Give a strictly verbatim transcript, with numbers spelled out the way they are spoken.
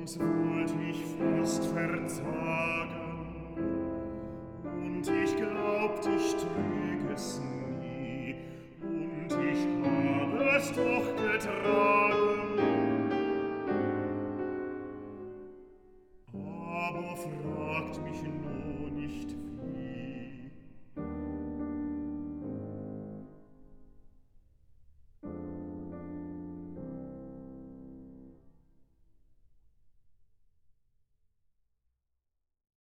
wollt ich fast verzagen, und ich glaubt, ich trüg es nie, und ich hab es doch getragen. Aber fragt mich nur nicht wie,